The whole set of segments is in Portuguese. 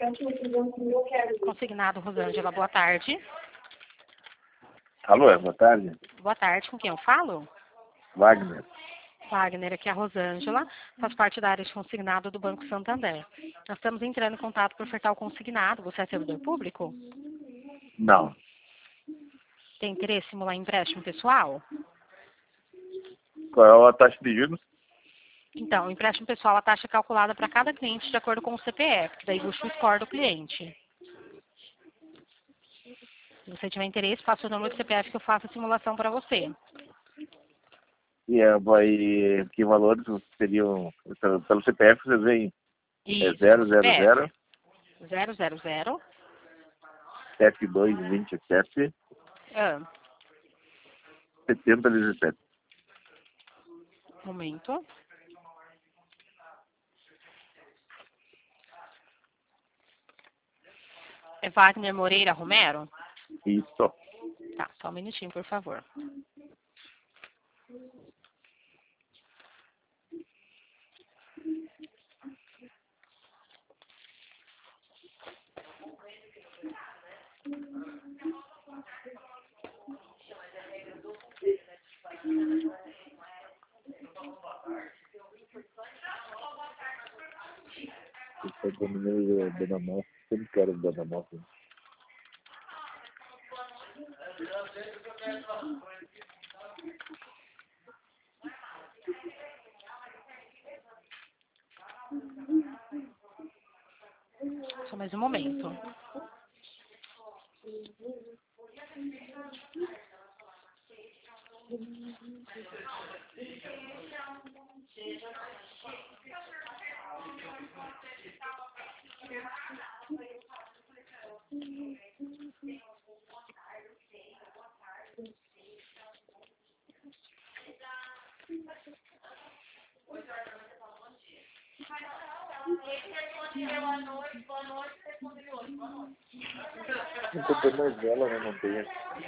Consignado Rosângela, boa tarde. Alô, boa tarde. Boa tarde, com quem eu falo? Wagner. Wagner, aqui é a Rosângela, faz parte da área de consignado do Banco Santander. Nós estamos entrando em contato para ofertar o consignado. Você é servidor público? Não. Tem interesse em simular empréstimo pessoal? Qual é a taxa de juros? Então, o empréstimo pessoal, a taxa é calculada para cada cliente de acordo com o CPF, que daí busca o score do cliente. Se você tiver interesse, passa o número do CPF que eu faço a simulação para você. E que valores seriam, pelo CPF, vocês veem? Isso, 000 000 7227 7017. Momento. É Wagner Moreira Romero? Isso. Tá, só um minutinho, por favor. Eu tô no meio da Dona Moça, sempre quero Dona Moça. Só mais um momento. Não tô dando mais dela, né? Não tem.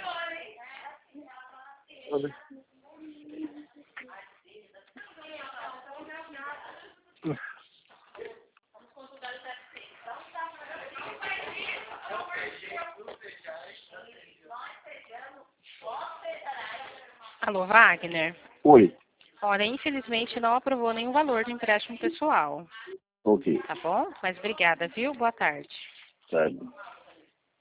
Olha. Alô, Wagner? Oi. Olha, infelizmente não aprovou nenhum valor de empréstimo pessoal. Ok. Tá bom? Mas obrigada, viu? Boa tarde. Sabe.